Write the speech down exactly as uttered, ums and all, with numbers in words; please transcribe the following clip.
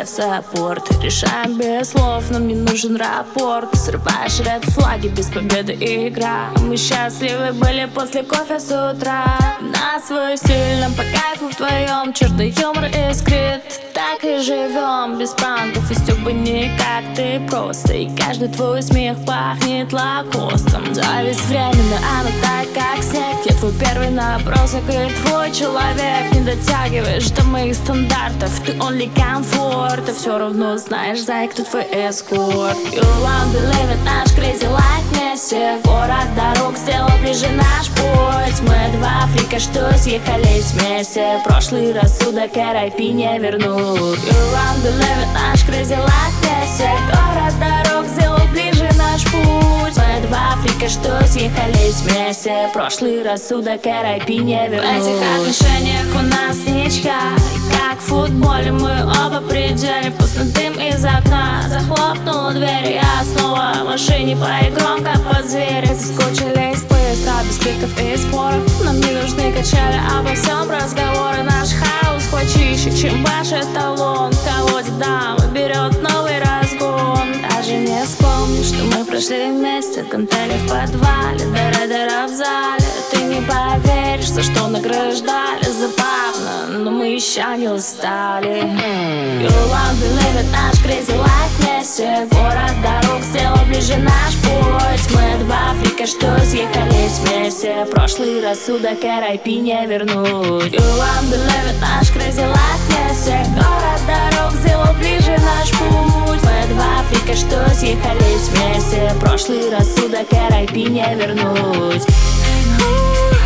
лайф-саппорт. Решаем без слов, нам не нужен рапорт. Срываешь ред флаги, без победы игра. Мы счастливы были после кофе с утра. На свой стиль, нам по кайфу вдвоем. Черный юмор искрит, так и живем. Без пранков и стёк бы никак, ты просто. И каждый твой смех пахнет лакостом. Зависть временно, оно так как снег. Я твой первый набросок и твой человек. Не дотягиваешь до моих стандартов, ты only комфорт. И все равно знаешь, зай, кто твой эскорт. You won't believe it, наш crazy life вместе. Город дорог сделал ближе наш путь. Мы два фрика, что съехались вместе. Прошлый рассудок эр ай пи не вернут. You won't believe it, наш crazy life вместе. Город дорог сделал ближе наш путь. Мы два фрика, что съехались вместе. Прошлый рассудок эр ай пи не вернут. В этих отношениях у нас ничья. Как в футболе мы оба при деле. Вкусный дым из окна, захлопнул дверь. Я снова в машине, пои громко под зверя. Соскучились быстро, без криков и споров. Нам не нужны качели, обо всем разговоры. Наш хаос почище, чем ваш эталон. Колодец дамы берет новый разгон. Даже не вспомню, что мы прошли вместе. Гантели в подвале, дыра-дыра в зале. Ты не поверишь, за что награждали. Забавно, но мы еще не устали. You won't believe it, наш crazy life вместе. Город дорог сделал ближе наш путь. Мы два фрика, что съехались вместе. Прошлый рассудок эр ай пи не вернуть. You won't believe it, наш crazy life вместе. Город дорог сделал ближе наш путь. Мы два фрика, что съехались вместе. Прошлый рассудок эр ай пи не вернуть.